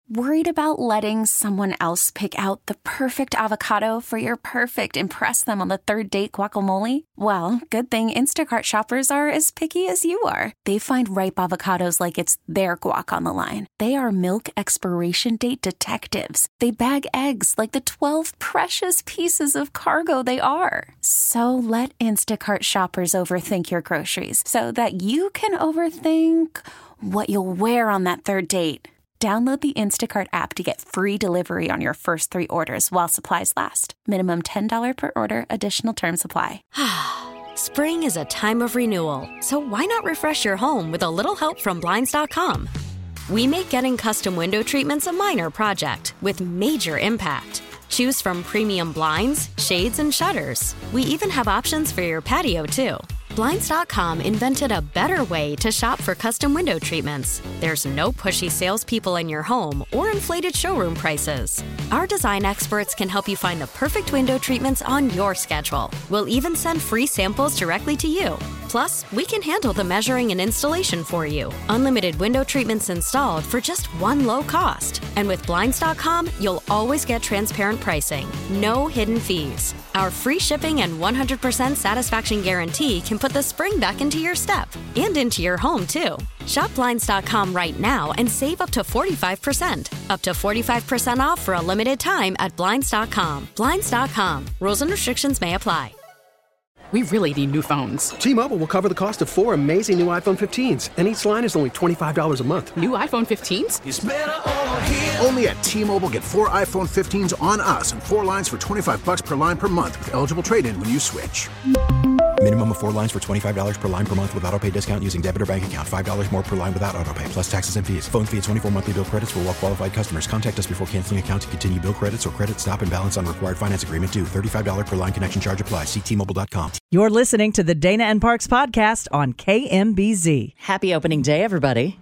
Worried about letting someone else pick out the perfect avocado for your perfect impress them on the third date guacamole? Well, good thing Instacart shoppers are as picky as you are. They find ripe avocados like it's their guac on the line. They are milk expiration date detectives. They bag eggs like the 12 precious pieces of cargo they are. So let Instacart shoppers overthink your groceries so that you can overthink what you'll wear on that third date. Download the Instacart app to get free delivery on your first 3 orders while supplies last. Minimum $10 per order. Additional terms apply. Spring is a time of renewal, so why not refresh your home with a little help from Blinds.com? We make getting custom window treatments a minor project with major impact. Choose from premium blinds, shades, and shutters. We even have options for your patio, too. Blinds.com invented a better way to shop for custom window treatments. There's no pushy salespeople in your home or inflated showroom prices. Our design experts can help you find the perfect window treatments on your schedule. We'll even send free samples directly to you. Plus, we can handle the measuring and installation for you. Unlimited window treatments installed for just one low cost. And with Blinds.com, you'll always get transparent pricing. No hidden fees. Our free shipping and 100% satisfaction guarantee can put the spring back into your step and into your home, too. Shop Blinds.com right now and save up to 45%. Up to 45% off for a limited time at Blinds.com. Blinds.com. Rules and restrictions may apply. We really need new phones. T-Mobile will cover the cost of 4 amazing new iPhone 15s, and each line is only $25 a month. New iPhone 15s? It's better over here. Only at T-Mobile, get 4 iPhone 15s on us and 4 lines for $25 per line per month with eligible trade-in when you switch. Minimum of 4 lines for $25 per line per month with autopay discount using debit or bank account. $5 more per line without autopay, plus taxes and fees. Phone fee at 24 monthly bill credits for well-qualified customers. Contact us before canceling account to continue bill credits or credit stop and balance on required finance agreement due. $35 per line connection charge applies. See T-Mobile.com. You're listening to the Dana and Parks podcast on KMBZ. Happy opening day, everybody.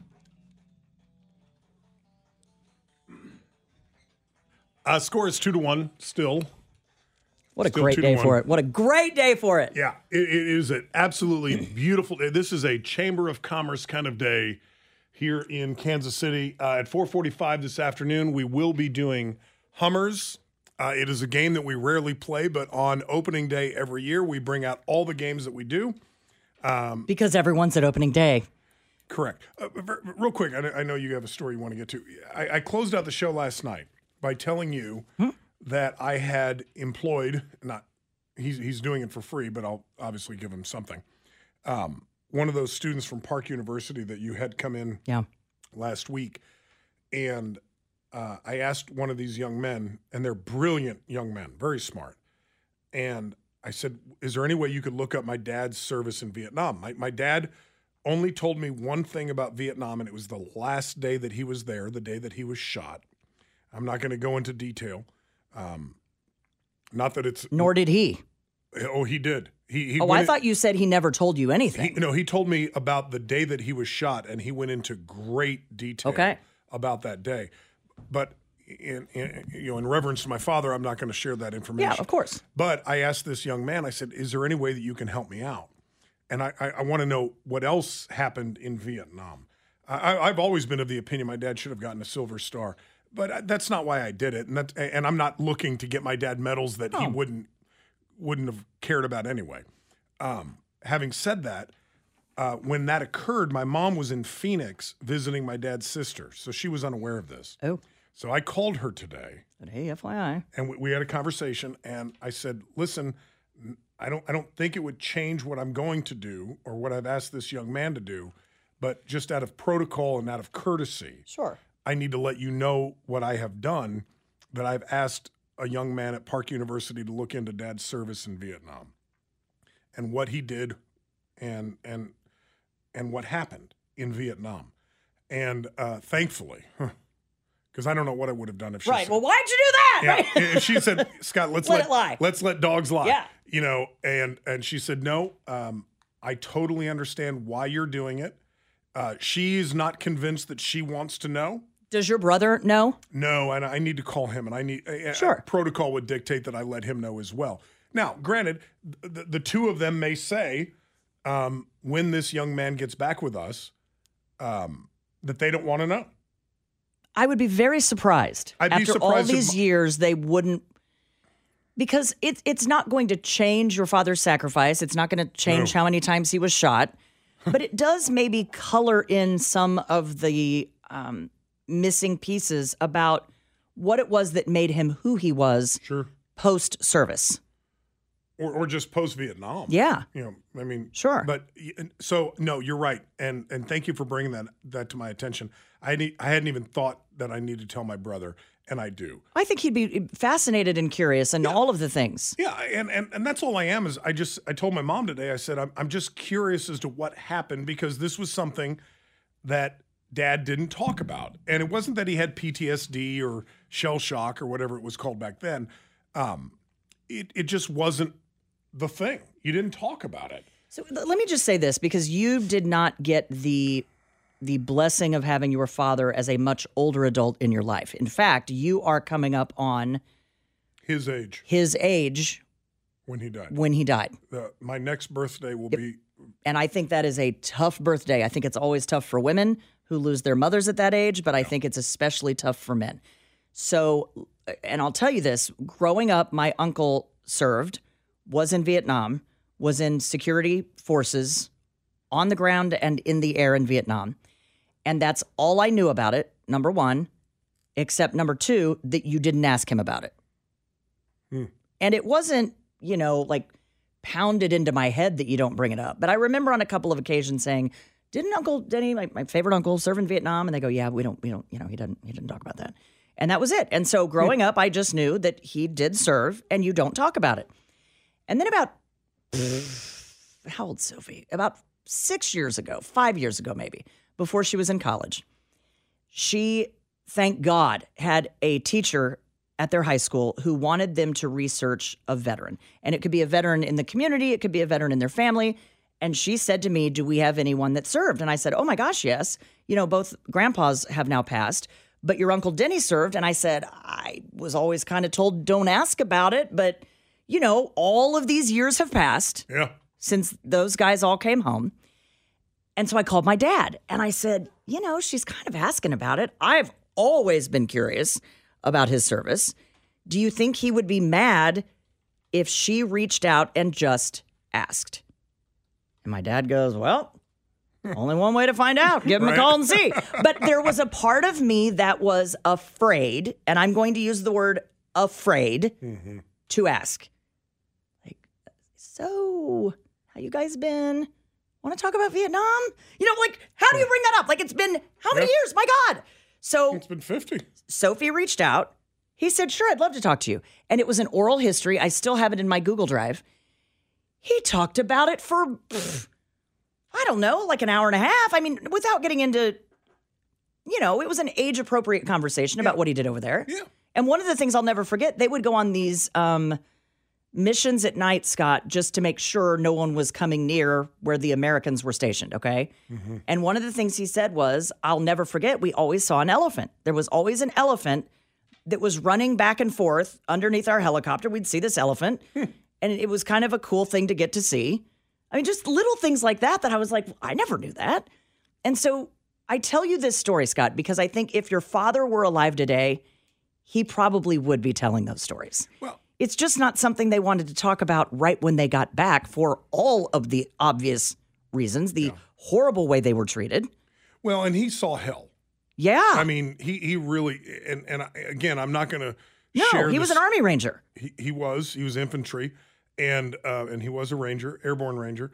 Score is 2-1 still. What a great day for it. What a great day for it. Yeah, it is an absolutely beautiful day. This is a Chamber of Commerce kind of day here in Kansas City. At 4:45 this afternoon, we will be doing Hummers. It is a game that we rarely play, but on opening day every year, we bring out all the games that we do. Because everyone's at opening day. Correct. Real quick, I know you have a story you want to get to. I closed out the show last night by telling you that I had employed, he's doing it for free, but I'll obviously give him something. One of those students from Park University that you had come in last week. And I asked one of these young men, and they're brilliant young men, very smart. And I said, is there any way you could look up my dad's service in Vietnam? My dad only told me one thing about Vietnam, and it was the last day that he was there, the day that he was shot. I'm not going to go into detail. Not that it's... Nor did he. Oh, he did. I thought you said he never told you anything. He told me about the day that he was shot, and he went into great detail about that day. But in reverence to my father, I'm not going to share that information. Yeah, of course. But I asked this young man, I said, is there any way that you can help me out? And I want to know what else happened in Vietnam. I've always been of the opinion my dad should have gotten a Silver Star. But that's not why I did it, and I'm not looking to get my dad medals that he wouldn't have cared about anyway. Having said that, when that occurred, my mom was in Phoenix visiting my dad's sister, so she was unaware of this. Oh. So I called her today. But hey, FYI. And we had a conversation, and I said, listen, I don't think it would change what I'm going to do or what I've asked this young man to do, but just out of protocol and out of courtesy. Sure. I need to let you know what I have done, that I've asked a young man at Park University to look into Dad's service in Vietnam and what he did and what happened in Vietnam. And thankfully, because I don't know what I would have done if she said, well, why'd you do that? Yeah, right? If she said, Scott, let's let dogs lie. Yeah. And she said, no, I totally understand why you're doing it. She's not convinced that she wants to know. Does your brother know? No, and I need to call him, and I need sure. Protocol would dictate that I let him know as well. Now, granted, the two of them may say, when this young man gets back with us, that they don't want to know. I would be very surprised. I'd be after surprised all if these years, they wouldn't. Because it's not going to change your father's sacrifice. It's not going to change how many times he was shot. But it does maybe color in some of the missing pieces about what it was that made him who he was post-service. Or just post-Vietnam. Yeah. I mean. Sure. But so, no, you're right. And thank you for bringing that to my attention. I hadn't even thought that I need to tell my brother. And I do. I think he'd be fascinated and curious and all of the things. Yeah, and that's all I am. Is I told my mom today. I said I'm just curious as to what happened because this was something that Dad didn't talk about, and it wasn't that he had PTSD or shell shock or whatever it was called back then. It just wasn't the thing. You didn't talk about it. So let me just say this because you did not get the blessing of having your father as a much older adult in your life. In fact, you are coming up on his age. When he died. My next birthday will be. And I think that is a tough birthday. I think it's always tough for women who lose their mothers at that age, but I think it's especially tough for men. So, and I'll tell you this, growing up, my uncle served, was in Vietnam, was in security forces on the ground and in the air in Vietnam. And that's all I knew about it, number one, except number two, that you didn't ask him about it. And it wasn't, like pounded into my head that you don't bring it up. But I remember on a couple of occasions saying, didn't Uncle Denny, my favorite uncle, serve in Vietnam? And they go, yeah, we don't, he didn't talk about that. And that was it. And so growing up, I just knew that he did serve and you don't talk about it. And then about, how old Sophie? About 5 years ago maybe, before she was in college, she, thank God, had a teacher at their high school who wanted them to research a veteran. And it could be a veteran in the community, it could be a veteran in their family. And she said to me, do we have anyone that served? And I said, oh my gosh, yes. Both grandpas have now passed, but your Uncle Denny served. And I said, I was always kind of told, don't ask about it. But, all of these years have passed since those guys all came home. And so I called my dad and I said, she's kind of asking about it. I've always been curious about his service. Do you think he would be mad if she reached out and just asked? And my dad goes, well, only one way to find out. Give him a call and see. But there was a part of me that was afraid, and I'm going to use the word afraid to ask. Like, so how you guys been? Want to talk about Vietnam? How do you bring that up? Like, it's been how many years? My God. So it's been 50. Sophie reached out. He said, sure, I'd love to talk to you. And it was an oral history. I still have it in my Google Drive. He talked about it for, I don't know, like an hour and a half. I mean, without getting into, it was an age-appropriate conversation about what he did over there. Yeah. And one of the things I'll never forget, they would go on these missions at night, Scott, just to make sure no one was coming near where the Americans were stationed, okay? And one of the things he said was, I'll never forget, we always saw an elephant. There was always an elephant that was running back and forth underneath our helicopter. We'd see this elephant, and it was kind of a cool thing to get to see. I mean, just little things like that I was like, I never knew that. And so I tell you this story, Scott, because I think if your father were alive today, he probably would be telling those stories. Well, it's just not something they wanted to talk about right when they got back for all of the obvious reasons, the horrible way they were treated. Well, and he saw hell. Yeah. I mean, he really, and again, I'm not going to share No, he was an Army Ranger. He was infantry, and he was a Ranger, airborne Ranger.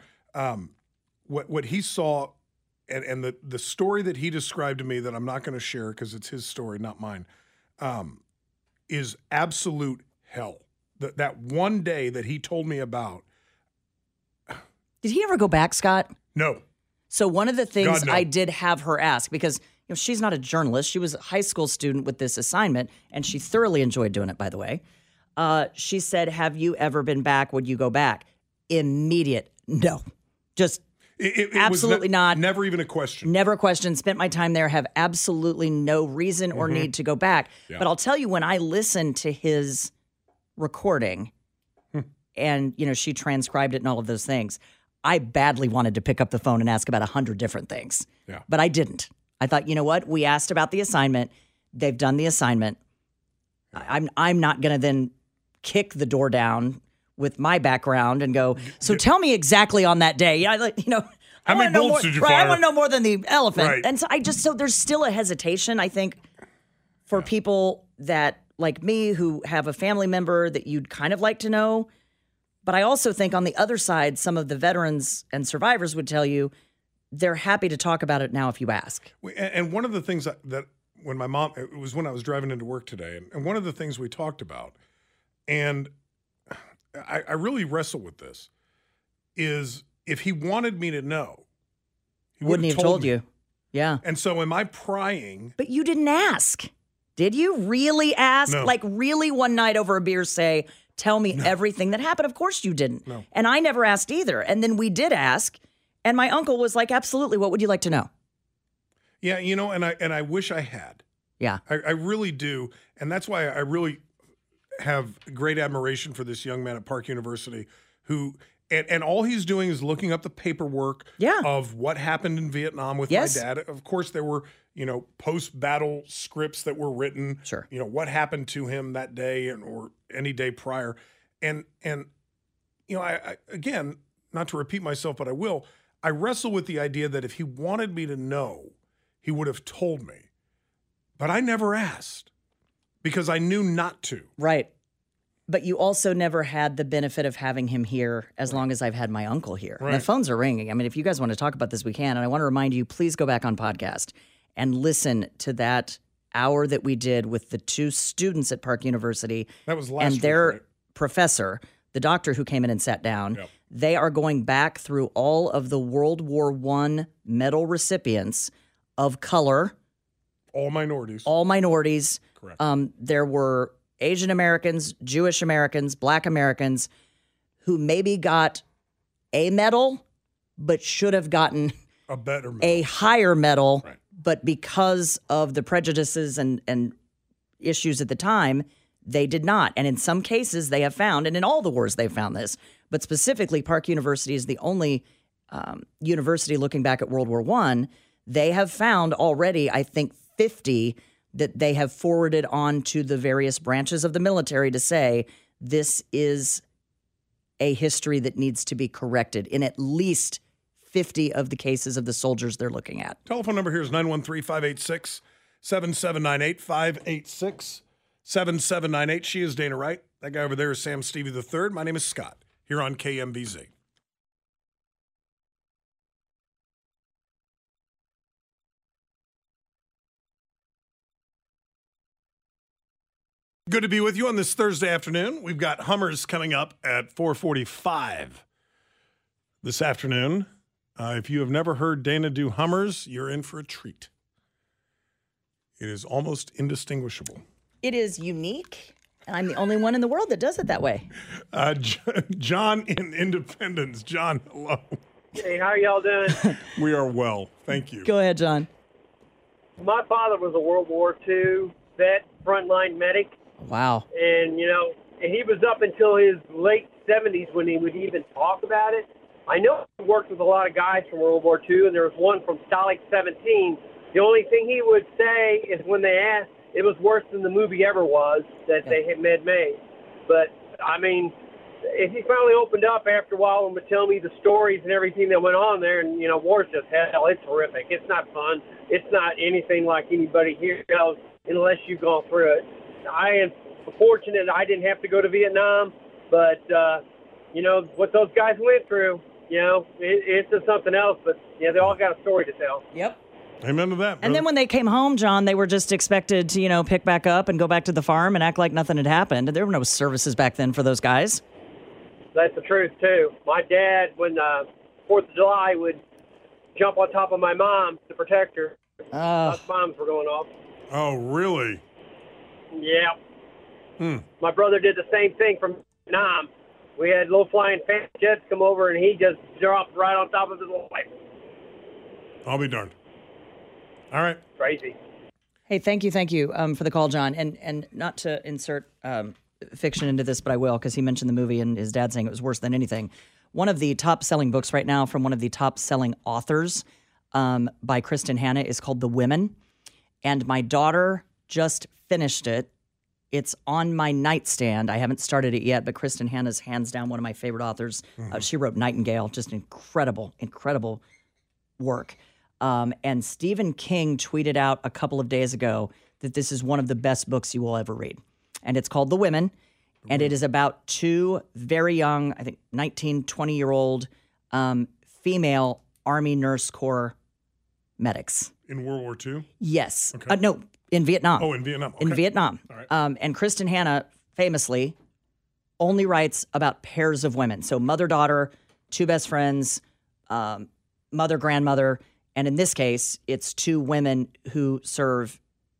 What he saw, and the story that he described to me that I'm not going to share because it's his story, not mine, is absolute hell. That one day that he told me about. Did he ever go back, Scott? No. So one of the things God, no. I did have her ask, because she's not a journalist. She was a high school student with this assignment, and she thoroughly enjoyed doing it, by the way. She said, have you ever been back? Would you go back? Immediate. No. Just it absolutely was not. Never even a question. Never a question. Spent my time there. Have absolutely no reason or need to go back. Yeah. But I'll tell you, when I listened to his recording and, she transcribed it and all of those things, I badly wanted to pick up the phone and ask about 100 different things. Yeah. But I didn't. I thought, you know what? We asked about the assignment. They've done the assignment. I'm not going to then kick the door down with my background and go, so tell me exactly on that day. Yeah, how many bullets did you fire? I want to know more than the elephant. Right. And so there's still a hesitation, I think, for people that, like me, who have a family member that you'd kind of like to know. But I also think on the other side, some of the veterans and survivors would tell you they're happy to talk about it now if you ask. And one of the things that when my mom, it was when I was driving into work today, and one of the things we talked about, and I really wrestle with this, is if he wanted me to know, he wouldn't have told me. you. Yeah. And so am I prying? But you didn't ask. Did you really ask? No. Like really one night over a beer say, tell me everything that happened? Of course you didn't. No. And I never asked either. And then we did ask. And my uncle was like, absolutely. What would you like to know? Yeah, and I wish I had. Yeah. I really do. And that's why I really have great admiration for this young man at Park University who, and all he's doing is looking up the paperwork of what happened in Vietnam with my dad. Of course, there were, post-battle scripts that were written. Sure. What happened to him that day or any day prior. And I again, not to repeat myself, but I will, I wrestle with the idea that if he wanted me to know, he would have told me. But I never asked because I knew not to. Right. But you also never had the benefit of having him here as long as I've had my uncle here. Right. The phones are ringing. I mean, if you guys want to talk about this, we can. And I want to remind you, please go back on podcast and listen to that hour that we did with the two students at Park University. That was last and week, their right? professor, the doctor who came in and sat down. Yep. They are going back through all of the World War I medal recipients of color. All minorities. All minorities. Correct. There were Asian Americans, Jewish Americans, Black Americans who maybe got a medal, but should have gotten a better medal. A higher medal. Right. But because of the prejudices and issues at the time, they did not. And in some cases, they have found, and in all the wars they've found this, but specifically Park University is the only university looking back at World War I. They have found already, I think, 50 that they have forwarded on to the various branches of the military to say this is a history that needs to be corrected in at least 50 of the cases of the soldiers they're looking at. Telephone number here is 913-586-7798, 586-7798. She is Dana Wright. That guy over there is Sam Stevie III. My name is Scott, here on KMBZ. Good to be with you on this Thursday afternoon. We've got Hummers coming up at 4:45 this afternoon. If you have never heard Dana do Hummers, you're in for a treat. It is almost indistinguishable. It is unique, and I'm the only one in the world that does it that way. John in Independence. John, hello. Hey, how are y'all doing? We are well. Thank you. Go ahead, John. My father was a World War II vet, frontline medic. Wow. And, he was up until his late 70s when he would even talk about it. I know he worked with a lot of guys from World War II, and there was one from Stalag 17. The only thing he would say is when they asked, it was worse than the movie ever was that they had made. But, I mean, if he finally opened up after a while and would tell me the stories and everything that went on there, and, war's just hell. It's horrific. It's not fun. It's not anything like anybody here knows unless you've gone through it. I am fortunate I didn't have to go to Vietnam, but, what those guys went through, it's just something else. But, they all got a story to tell. Yep. Amen to that. And then when they came home, John, they were just expected to, pick back up and go back to the farm and act like nothing had happened. There were no services back then for those guys. That's the truth, too. My dad, when 4th of July, would jump on top of my mom to protect her. Bombs were going off. Oh, really? Yeah. My brother did the same thing from Vietnam. We had low-flying fan jets come over, and he just dropped right on top of his wife. I'll be darned. All right. Crazy. Hey, thank you for the call, John. And not to insert fiction into this, but I will, because he mentioned the movie and his dad saying it was worse than anything. One of the top-selling books right now from one of the top-selling authors by Kristen Hanna is called The Women. And my daughter just finished it. It's on my nightstand. I haven't started it yet, but Kristen Hanna's hands down one of my favorite authors. She wrote Nightingale, just incredible, incredible work. And Stephen King tweeted out a couple of days ago that this is one of the best books you will ever read. And it's called The Women. And it is about two very young, I think 19, 20-year-old female Army Nurse Corps medics. In World War II? Yes. Okay. No, in Vietnam. Oh, in Vietnam. Okay. In Vietnam. All right. And Kristen Hanna famously only writes about pairs of women. So mother-daughter, two best friends, mother-grandmother. And in this case, it's two women who serve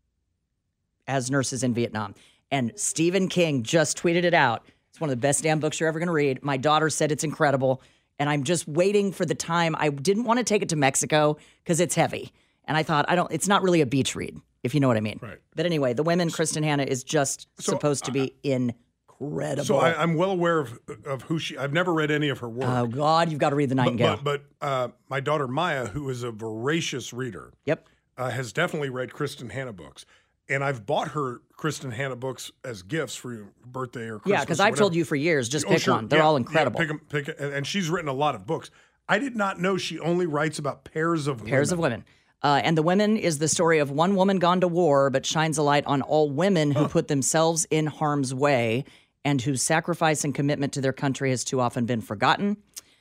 as nurses in Vietnam. And Stephen King just tweeted it out. It's one of the best damn books you're ever going to read. My daughter said it's incredible. And I'm just waiting for the time. I didn't want to take it to Mexico because it's heavy. And I thought, it's not really a beach read, if you know what I mean. Right. But anyway, The Women, Kristen Hanna is just supposed to be incredible. So I'm well aware of who she. I've never read any of her work. Oh God, you've got to read The Nightingale. But my daughter Maya, who is a voracious reader, has definitely read Kristen Hanna books, and I've bought her Kristen Hanna books as gifts for your birthday or Christmas. Yeah, because I've told you for years, just pick one. They're all incredible. Yeah, pick 'em, and she's written a lot of books. I did not know she only writes about pairs of women. And The Women is the story of one woman gone to war, but shines a light on all women who put themselves in harm's way and whose sacrifice and commitment to their country has too often been forgotten.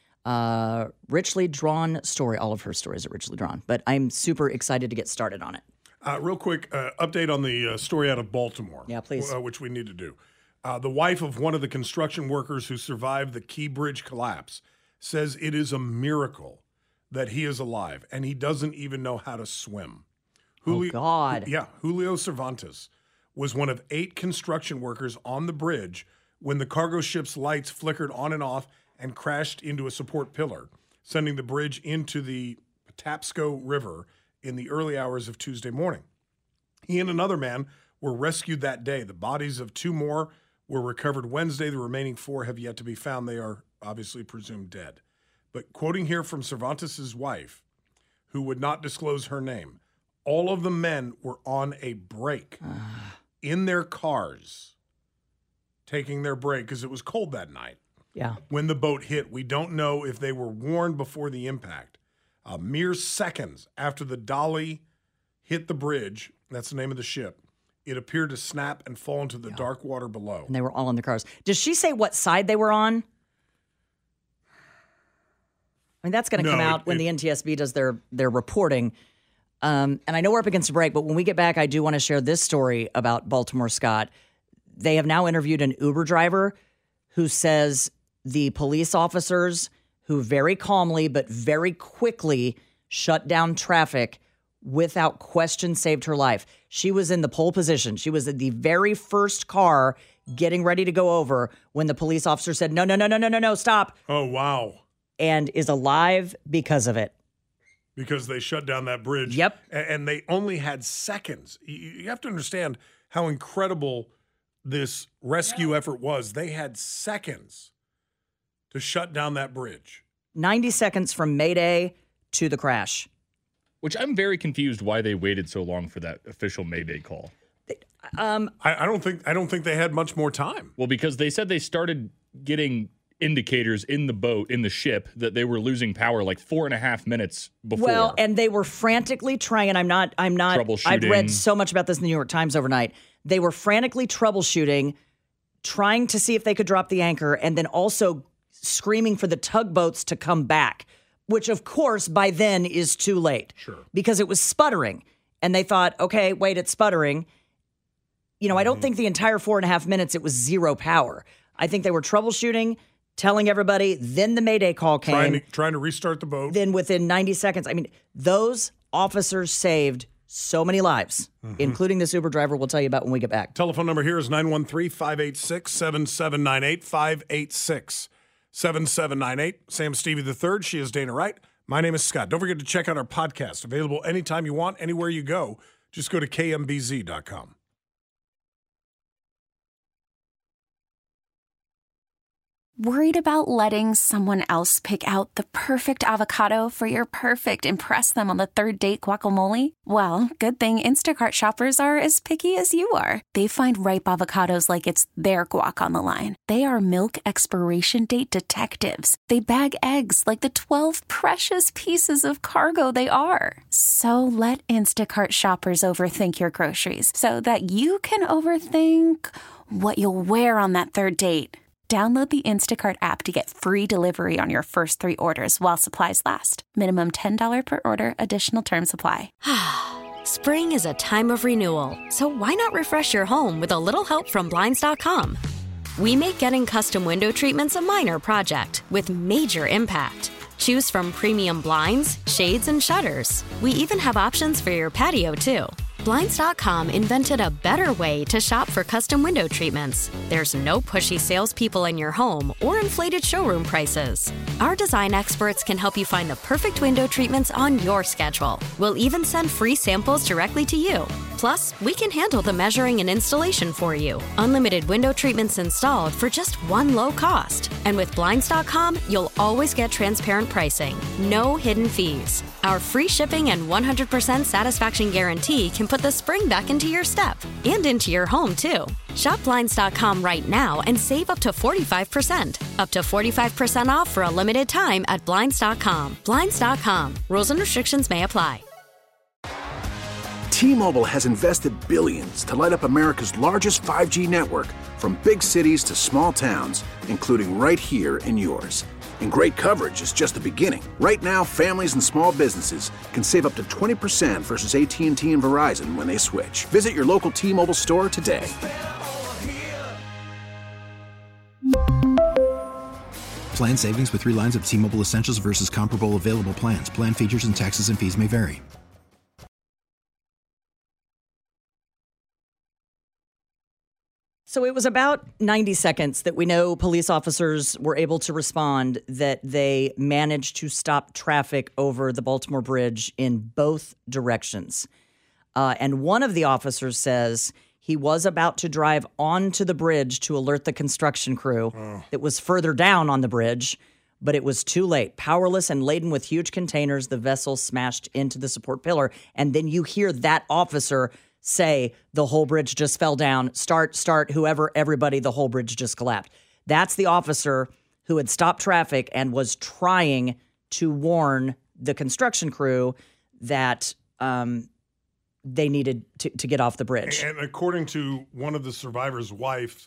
Richly drawn story. All of her stories are richly drawn, but I'm super excited to get started on it. Real quick update on the story out of Baltimore. Yeah, please. Which we need to do. The wife of one of the construction workers who survived the Key Bridge collapse says it is a miracle that he is alive, and he doesn't even know how to swim. God. Yeah, Julio Cervantes was one of 8 construction workers on the bridge when the cargo ship's lights flickered on and off and crashed into a support pillar, sending the bridge into the Patapsco River in the early hours of Tuesday morning. He and another man were rescued that day. The bodies of 2 more were recovered Wednesday. The remaining 4 have yet to be found. They are obviously presumed dead. But quoting here from Cervantes' wife, who would not disclose her name, all of the men were on a break in their cars, taking their break because it was cold that night. Yeah. When the boat hit, we don't know if they were warned before the impact. Mere seconds after the dolly hit the bridge, that's the name of the ship, it appeared to snap and fall into the dark water below. And they were all in their cars. Does she say what side they were on? I mean, that's going to come out when the NTSB does their reporting. And I know we're up against a break, but when we get back, I do want to share this story about Baltimore Scott. They have now interviewed an Uber driver who says the police officers who very calmly but very quickly shut down traffic without question saved her life. She was in the pole position. She was in the very first car getting ready to go over when the police officer said, no, stop. Oh, wow. And is alive because of it. Because they shut down that bridge. Yep. And they only had seconds. You have to understand how incredible this rescue effort was. They had seconds to shut down that bridge. 90 seconds from Mayday to the crash. Which I'm very confused why they waited so long for that official Mayday call. I don't think they had much more time. Well, because they said they started getting indicators in the boat, in the ship, that they were losing power like 4.5 minutes before. Well, and they were frantically trying, and I'm not I've read so much about this in the New York Times overnight. They were frantically troubleshooting, trying to see if they could drop the anchor, and then also screaming for the tugboats to come back, which of course by then is too late. Sure. Because it was sputtering. And they thought, okay, wait, it's sputtering. You know, I don't think the entire 4.5 minutes it was zero power. I think they were troubleshooting, telling everybody, then the Mayday call came. Trying to restart the boat. Then within 90 seconds, I mean, those officers saved so many lives, including this Uber driver we'll tell you about when we get back. Telephone number here is 913-586-7798, 586-7798. Sam Stevie III, she is Dana Wright. My name is Scott. Don't forget to check out our podcast, available anytime you want, anywhere you go. Just go to kmbz.com. Worried about letting someone else pick out the perfect avocado for your perfect impress them on the third date guacamole? Well, good thing Instacart shoppers are as picky as you are. They find ripe avocados like it's their guac on the line. They are milk expiration date detectives. They bag eggs like the 12 precious pieces of cargo they are. So let Instacart shoppers overthink your groceries so that you can overthink what you'll wear on that third date. Download the Instacart app to get free delivery on your first 3 orders while supplies last. Minimum $10 per order. Additional terms apply. Spring is a time of renewal, so why not refresh your home with a little help from Blinds.com? We make getting custom window treatments a minor project with major impact. Choose from premium blinds, shades, and shutters. We even have options for your patio, too. Blinds.com invented a better way to shop for custom window treatments. There's no pushy salespeople in your home or inflated showroom prices. Our design experts can help you find the perfect window treatments on your schedule. We'll even send free samples directly to you. Plus, we can handle the measuring and installation for you. Unlimited window treatments installed for just one low cost. And with Blinds.com, you'll always get transparent pricing. No hidden fees. Our free shipping and 100% satisfaction guarantee can put the spring back into your step and into your home, too. Shop Blinds.com right now and save up to 45%. Up to 45% off for a limited time at Blinds.com. Blinds.com. Rules and restrictions may apply. T-Mobile has invested billions to light up America's largest 5G network, from big cities to small towns, including right here in yours. And great coverage is just the beginning. Right now, families and small businesses can save up to 20% versus AT&T and Verizon when they switch. Visit your local T-Mobile store today. Plan savings with 3 lines of T-Mobile Essentials versus comparable available plans. Plan features and taxes and fees may vary. So it was about 90 seconds that we know police officers were able to respond that they managed to stop traffic over the Baltimore Bridge in both directions. And one of the officers says he was about to drive onto the bridge to alert the construction crew that was further down on the bridge, but it was too late. Powerless and laden with huge containers, the vessel smashed into the support pillar. And then you hear that officer say the whole bridge just fell down, start, whoever, everybody, the whole bridge just collapsed. That's the officer who had stopped traffic and was trying to warn the construction crew that they needed to get off the bridge. And according to one of the survivors' wives,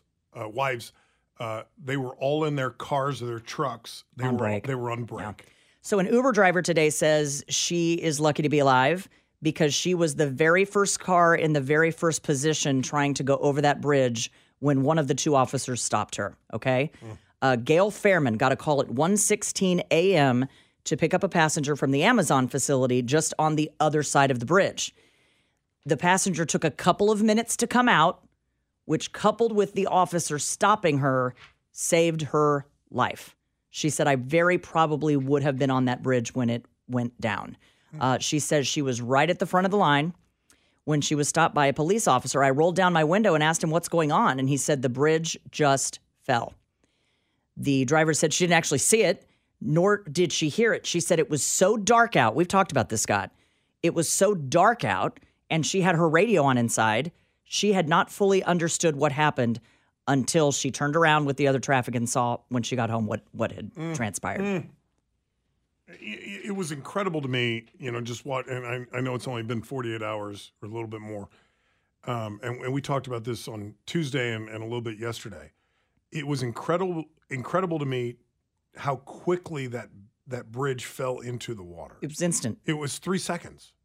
they were all in their cars or their trucks. They were on break. Yeah. So an Uber driver today says she is lucky to be alive because she was the very first car in the very first position trying to go over that bridge when one of the 2 officers stopped her, okay? Gail Fairman got a call at 1:16 a.m. to pick up a passenger from the Amazon facility just on the other side of the bridge. The passenger took a couple of minutes to come out, which, coupled with the officer stopping her, saved her life. She said, I very probably would have been on that bridge when it went down. She says she was right at the front of the line when she was stopped by a police officer. I rolled down my window and asked him what's going on, and he said the bridge just fell. The driver said she didn't actually see it, nor did she hear it. She said it was so dark out. We've talked about this, Scott. It was so dark out, and she had her radio on inside. She had not fully understood what happened until she turned around with the other traffic and saw when she got home what had transpired. It was incredible to me, just what, and I know it's only been 48 hours or a little bit more. And we talked about this on Tuesday and a little bit yesterday. It was incredible to me how quickly that bridge fell into the water. It was instant. It was 3 seconds.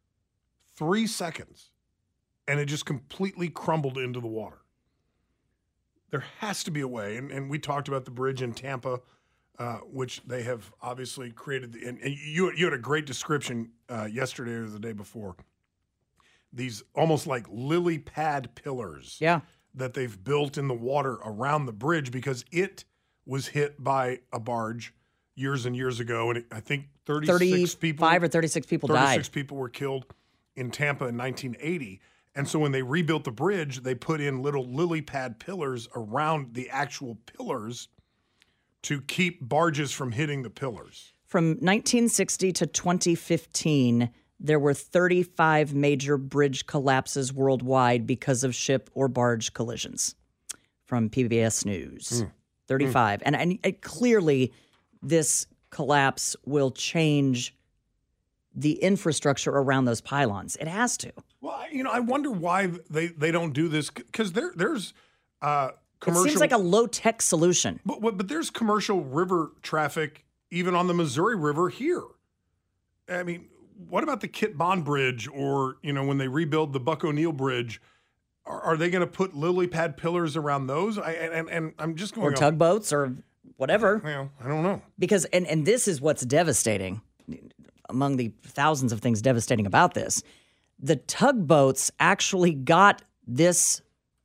3 seconds. And it just completely crumbled into the water. There has to be a way, and we talked about the bridge in Tampa, which they have obviously created. And you had a great description yesterday or the day before. These almost like lily pad pillars that they've built in the water around the bridge because was hit by a barge years and years ago. And I think 36 people died. 36 people were killed in Tampa in 1980. And so when they rebuilt the bridge, they put in little lily pad pillars around the actual pillars to keep barges from hitting the pillars? From 1960 to 2015, there were 35 major bridge collapses worldwide because of ship or barge collisions. From PBS News. 35. And clearly, this collapse will change the infrastructure around those pylons. It has to. Well, I wonder why they don't do this, because there's commercial. It seems like a low-tech solution. But there's commercial river traffic even on the Missouri River here. I mean, what about the Kit Bond Bridge, or when they rebuild the Buck O'Neill Bridge? Are they going to put lily pad pillars around those? And I'm just going, or tugboats or whatever. Well, I don't know. Because and this is what's devastating. Among the thousands of things devastating about this, the tugboats actually got this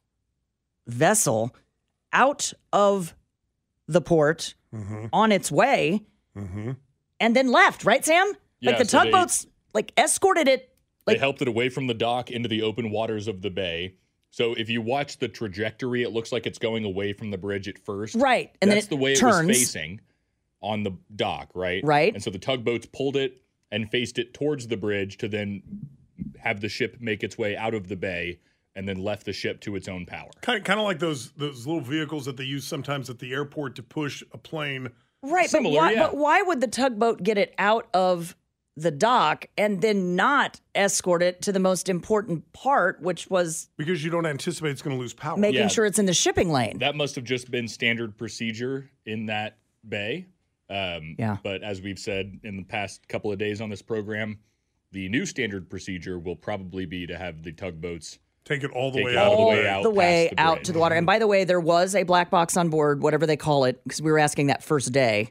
vessel out of the port on its way and then left, right, Sam? Yeah, like the so tugboats escorted it. They helped it away from the dock into the open waters of the bay. So if you watch the trajectory, it looks like it's going away from the bridge at first. Right. And that's the way it was facing on the dock, right? Right. And so the tugboats pulled it and faced it towards the bridge to then have the ship make its way out of the bay and then left the ship to its own power. Kind of like those little vehicles that they use sometimes at the airport to push a plane. Right. Similar, but why would the tugboat get it out of the dock and then not escort it to the most important part, which was because you don't anticipate it's going to lose power. Making sure it's in the shipping lane. That must have just been standard procedure in that bay. But as we've said in the past couple of days on this program, the new standard procedure will probably be to have the tugboats take it all the way out to the water. And by the way, there was a black box on board, whatever they call it, because we were asking that first day.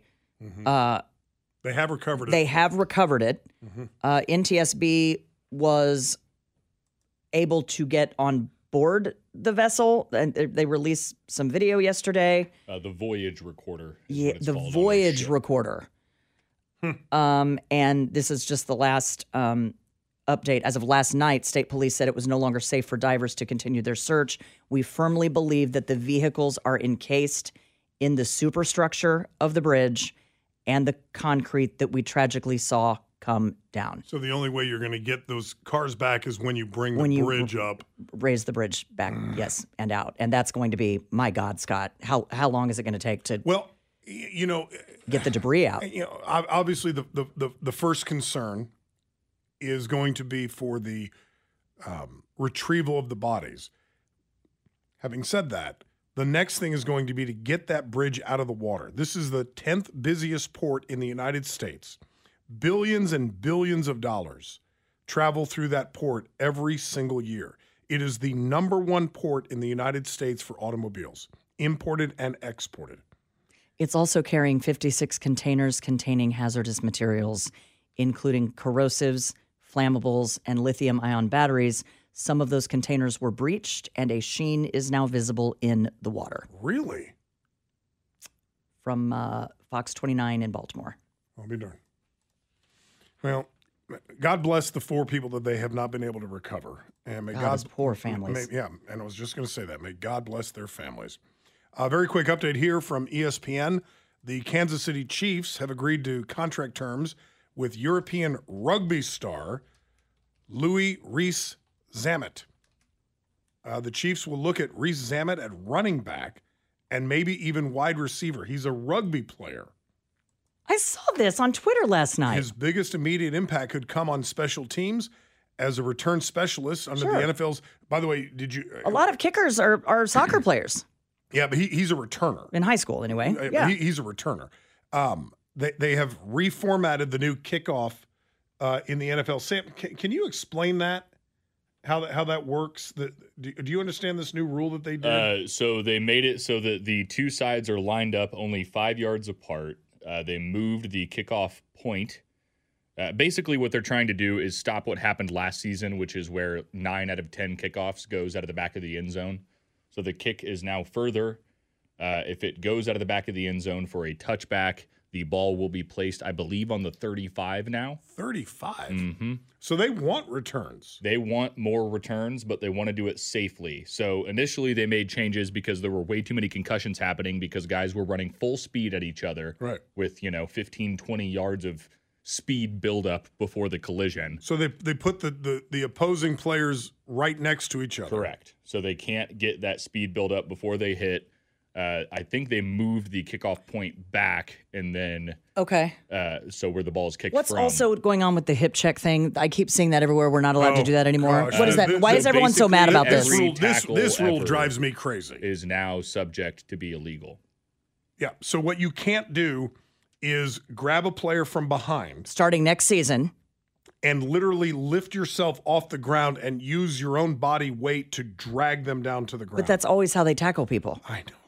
They have recovered it. They have recovered it. NTSB was able to get on board the vessel, and they released some video yesterday. The voyage recorder. Yeah, the voyage recorder. And this is just the last update. As of last night, state police said it was no longer safe for divers to continue their search. We firmly believe that the vehicles are encased in the superstructure of the bridge and the concrete that we tragically saw come down. So the only way you're going to get those cars back is when you bring the bridge up. Raise the bridge back, yes, and out. And that's going to be, my God, Scott, how long is it going to take to get the debris out? Obviously the first concern is going to be for the retrieval of the bodies. Having said that, the next thing is going to be to get that bridge out of the water. This is the 10th busiest port in the United States. Billions and billions of dollars travel through that port every single year. It is the number one port in the United States for automobiles, imported and exported. It's also carrying 56 containers containing hazardous materials, including corrosives, flammables, and lithium-ion batteries. Some of those containers were breached, and a sheen is now visible in the water. Really? From Fox 29 in Baltimore. I'll be darned. Well, God bless the 4 people that they have not been able to recover. And may God's poor families. And I was just going to say that. May God bless their families. A very quick update here from ESPN. The Kansas City Chiefs have agreed to contract terms with European rugby star Louis Rees-Zammit. The Chiefs will look at Rees-Zammit at running back and maybe even wide receiver. He's a rugby player. I saw this on Twitter last night. His biggest immediate impact could come on special teams as a return specialist under the NFL's. By the way, did you? A lot of kickers are soccer players. Yeah, but he's a returner. In high school, anyway. Yeah. He's a returner. They have reformatted the new kickoff in the NFL. Sam, can you explain that? How that works? Do you understand this new rule that they did? So they made it so that the two sides are lined up only 5 yards apart. They moved the kickoff point. Basically, what they're trying to do is stop what happened last season, which is where 9 out of 10 kickoffs goes out of the back of the end zone. So the kick is now further. If it goes out of the back of the end zone for a touchback, The ball will be placed, I believe, on the 35 now. 35? Mm-hmm. So they want returns. They want more returns, but they want to do it safely. So initially they made changes because there were way too many concussions happening because guys were running full speed at each other with, 15, 20 yards of speed buildup before the collision. So they put the opposing players right next to each other. Correct. So they can't get that speed buildup before they hit. I think they moved the kickoff point back and then so where the ball is kicked What's from. also going on with the hip check thing? I keep seeing that everywhere. We're not allowed to do that anymore. Gosh. What is that? Why is everyone so mad about this? This rule drives me crazy. Is now subject to be illegal. Yeah. So what you can't do is grab a player from behind. Starting next season. And literally lift yourself off the ground and use your own body weight to drag them down to the ground. But that's always how they tackle people.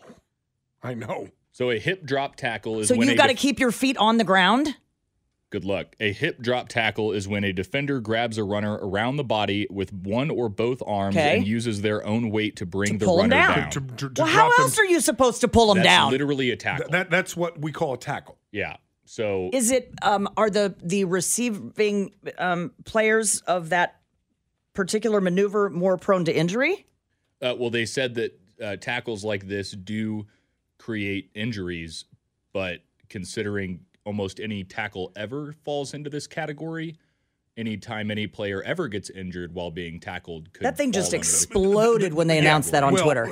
I know. So a hip drop tackle is so when you've got to keep your feet on the ground? Good luck. A hip drop tackle is when a defender grabs a runner around the body with one or both arms and uses their own weight to bring the runner down. Well, how else are you supposed to pull them down? That's literally a tackle. That's what we call a tackle. Yeah. So is it? Are the receiving players of that particular maneuver more prone to injury? Well, they said that tackles like this do create injuries, but considering almost any tackle ever falls into this category, anytime any player ever gets injured while being tackled could that thing just fall exploded when they announced that on Twitter.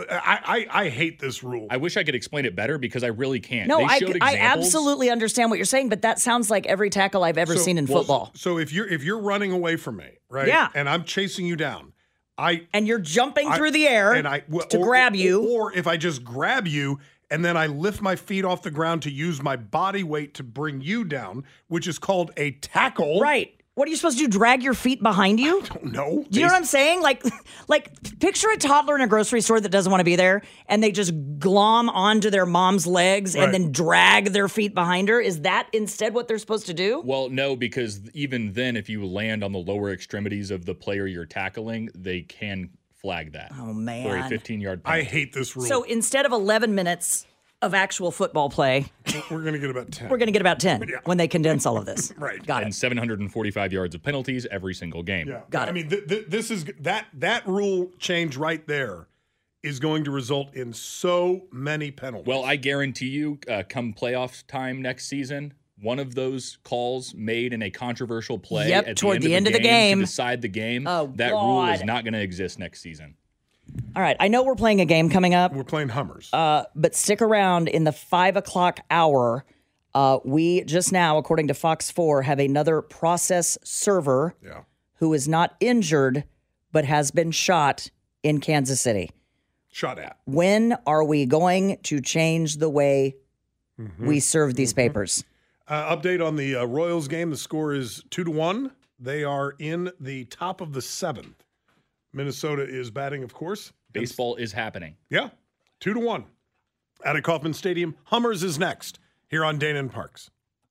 I hate this rule. I wish I could explain it better because I really can't. No, they showed I absolutely understand what you're saying, but that sounds like every tackle I've ever seen in football. So if you're running away from me, right? Yeah. And I'm chasing you down, and you're jumping through the air to grab you, or if I just grab you and then I lift my feet off the ground to use my body weight to bring you down, which is called a tackle. Right. What are you supposed to do? Drag your feet behind you? I don't know. Do you know what I'm saying? Like picture a toddler in a grocery store that doesn't want to be there, and they just glom onto their mom's legs and then drag their feet behind her. Is that instead what they're supposed to do? Well, no, because even then, if you land on the lower extremities of the player you're tackling, they can flag that. Oh, man. For a 15-yard penalty. I hate this rule. So instead of 11 minutes of actual football play, we're going to get about 10. We're going to get about 10 when they condense all of this. Right. Got and it. 745 yards of penalties every single game. Yeah. Got it. I mean, this is that rule change right there is going to result in so many penalties. Well, I guarantee you, come playoff time next season, one of those calls made in a controversial play at toward the end of the game to decide the game, that rule is not going to exist next season. All right. I know we're playing a game coming up. We're playing Hummers. But stick around in the 5 o'clock hour. We just now, according to Fox 4, have another process server who is not injured but has been shot in Kansas City. Shot at. When are we going to change the way we serve these papers? Update on the Royals game. The score is 2-1. They are in the top of the 7th. Minnesota is batting, of course. Baseball is happening. Yeah, 2-1 at Kauffman Stadium. Hummers is next here on Dana and Parks.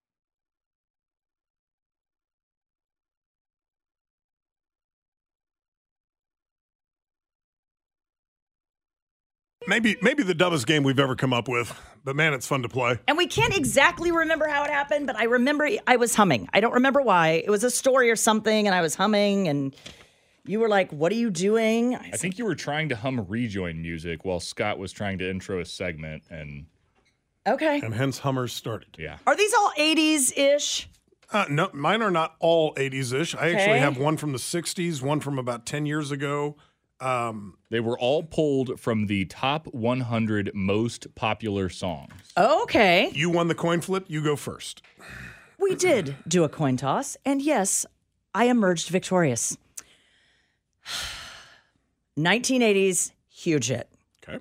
Maybe the dumbest game we've ever come up with, but man, it's fun to play. And we can't exactly remember how it happened, but I remember I was humming. I don't remember why. It was a story or something, and I was humming, and you were like, what are you doing? I think you were trying to hum rejoin music while Scott was trying to intro a segment, and okay. And hence Hummers started. Yeah. Are these all 80s-ish? No, mine are not all 80s-ish. I actually have one from the 60s, one from about 10 years ago. They were all pulled from the top 100 most popular songs. Okay. You won the coin flip. You go first. We did do a coin toss, and yes, I emerged victorious. 1980s, huge hit. Okay.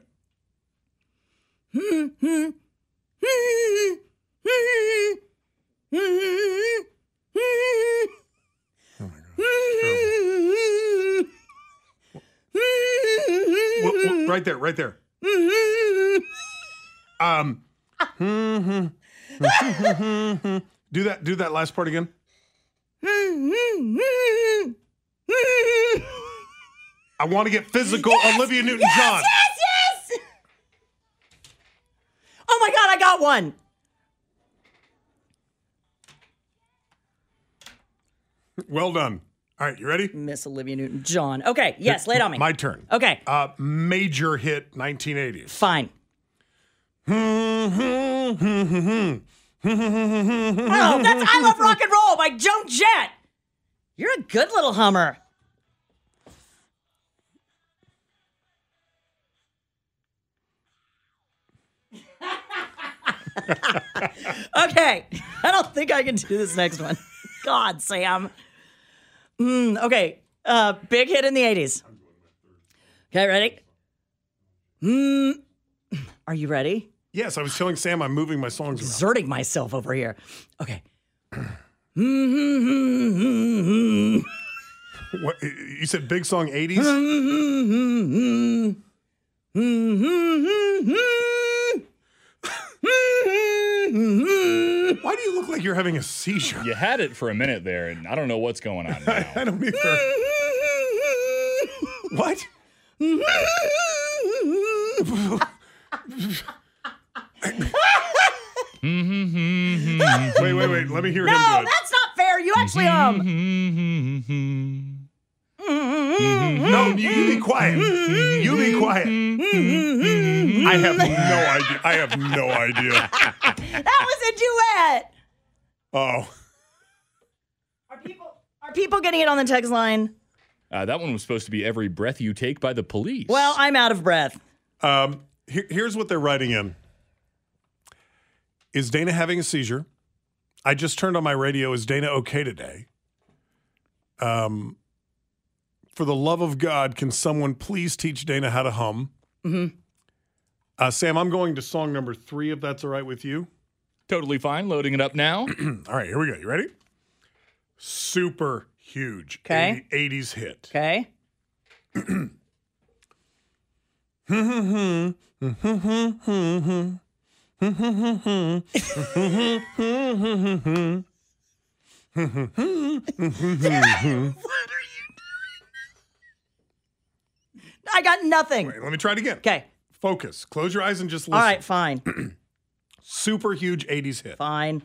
Right there. Do that last part again. I want to get physical. Yes! Olivia Newton-John. Yes! Oh my God, I got one. Well done. All right, you ready? Miss Olivia Newton-John. Okay, yes, lay it on me. My turn. Okay. Major hit 1980s. Fine. Oh, that's I Love Rock and Roll by Joan Jett. You're a good little hummer. Okay. I don't think I can do this next one. God, Sam. Okay. Big hit in the 80s. Okay, ready? Are you ready? Yes, I was telling Sam I'm moving my songs around. Exerting myself over here. Okay. What, you said big song 80s? Why do you look like you're having a seizure? You had it for a minute there, and I don't know what's going on now. I don't either. What? Wait. Let me hear him do No, it. that's not fair. You actually No, you be quiet. You be quiet. I have no idea. That was a duet. Oh. Are people getting it on the text line? That one was supposed to be Every Breath You Take by the Police. Well, I'm out of breath. Here's what they're writing in. Is Dana having a seizure? I just turned on my radio. Is Dana okay today? For the love of God, can someone please teach Dana how to hum? Mm-hmm. Sam, I'm going to song number 3, if that's all right with you. Totally fine. Loading it up now. All right, here we go. You ready? Super huge 80s hit. Okay. What are you doing? I got nothing. Wait, let me try it again. Okay. Focus. Close your eyes and just listen. All right, fine. Super huge 80s hit. Fine.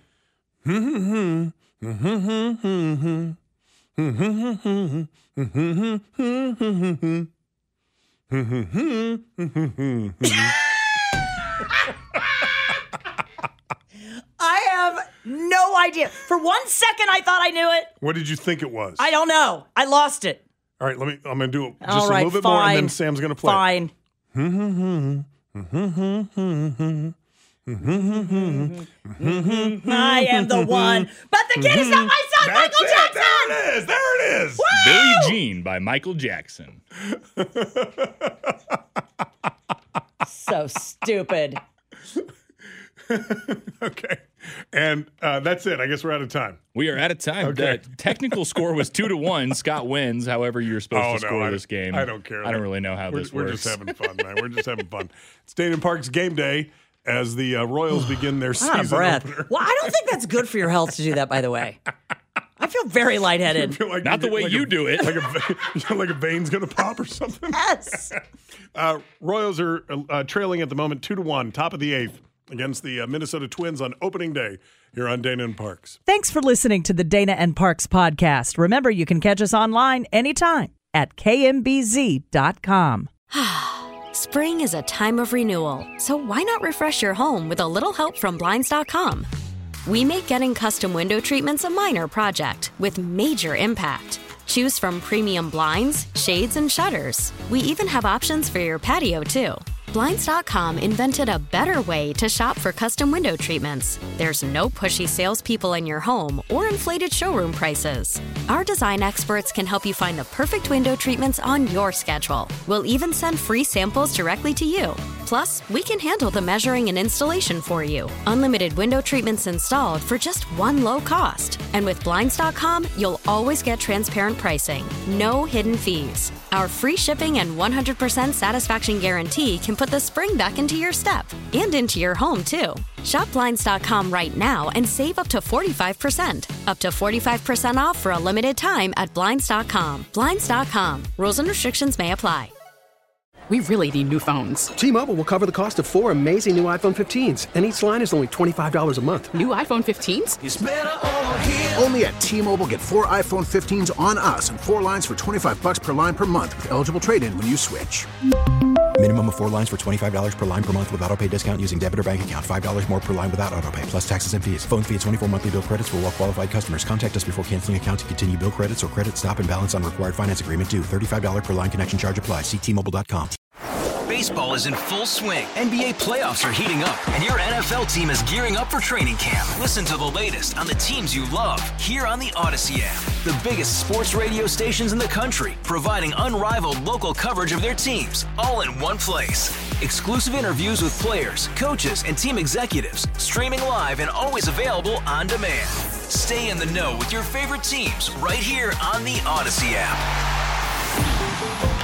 I have no idea. For 1 second, I thought I knew it. What did you think it was? I don't know. I lost it. All right, I'm going to do it just All right, a little bit more, and then Sam's going to play. Fine. I am the one, but the kid is not my son, Michael Jackson. There it is. Woo! Billie Jean by Michael Jackson. So stupid. Okay. And that's it. I guess we're out of time. We are out of time. Okay. The technical score was 2-1. Scott wins. However, you're supposed to score this game. I don't care. I don't really know how this works. We're just having fun, man. We're just having fun. It's Dana Park's game day as the Royals begin their season opener. Well, I don't think that's good for your health to do that, by the way. I feel very lightheaded. Like not the way you do it. Like a vein's going to pop or something? Yes. Royals are trailing at the moment 2-1, top of the 8th, against the Minnesota Twins on opening day here on Dana and Parks. Thanks for listening to the Dana and Parks podcast. Remember, you can catch us online anytime at kmbz.com. Spring is a time of renewal, so why not refresh your home with a little help from Blinds.com? We make getting custom window treatments a minor project with major impact. Choose from premium blinds, shades, and shutters. We even have options for your patio, too. Blinds.com invented a better way to shop for custom window treatments. There's no pushy salespeople in your home or inflated showroom prices. Our design experts can help you find the perfect window treatments on your schedule. We'll even send free samples directly to you. Plus, we can handle the measuring and installation for you. Unlimited window treatments installed for just one low cost. And with Blinds.com, you'll always get transparent pricing. No hidden fees. Our free shipping and 100% satisfaction guarantee can put the spring back into your step and into your home, too. Shop Blinds.com right now and save up to 45%. Up to 45% off for a limited time at Blinds.com. Blinds.com. Rules and restrictions may apply. We really need new phones. T-Mobile will cover the cost of 4 amazing new iPhone 15s, and each line is only $25 a month. New iPhone 15s? It's better over here. Only at T-Mobile, get 4 iPhone 15s on us and 4 lines for $25 per line per month with eligible trade-in when you switch. Minimum of 4 lines for $25 per line per month with autopay discount using debit or bank account. $5 more per line without autopay, plus taxes and fees. Phone fee at 24 monthly bill credits for well-qualified customers. Contact us before canceling account to continue bill credits or credit stop and balance on required finance agreement due. $35 per line connection charge applies. See T-Mobile.com. Baseball is in full swing. NBA playoffs are heating up, and your NFL team is gearing up for training camp. Listen to the latest on the teams you love here on the Odyssey app. The biggest sports radio stations in the country, providing unrivaled local coverage of their teams, all in one place. Exclusive interviews with players, coaches, and team executives, streaming live and always available on demand. Stay in the know with your favorite teams right here on the Odyssey app.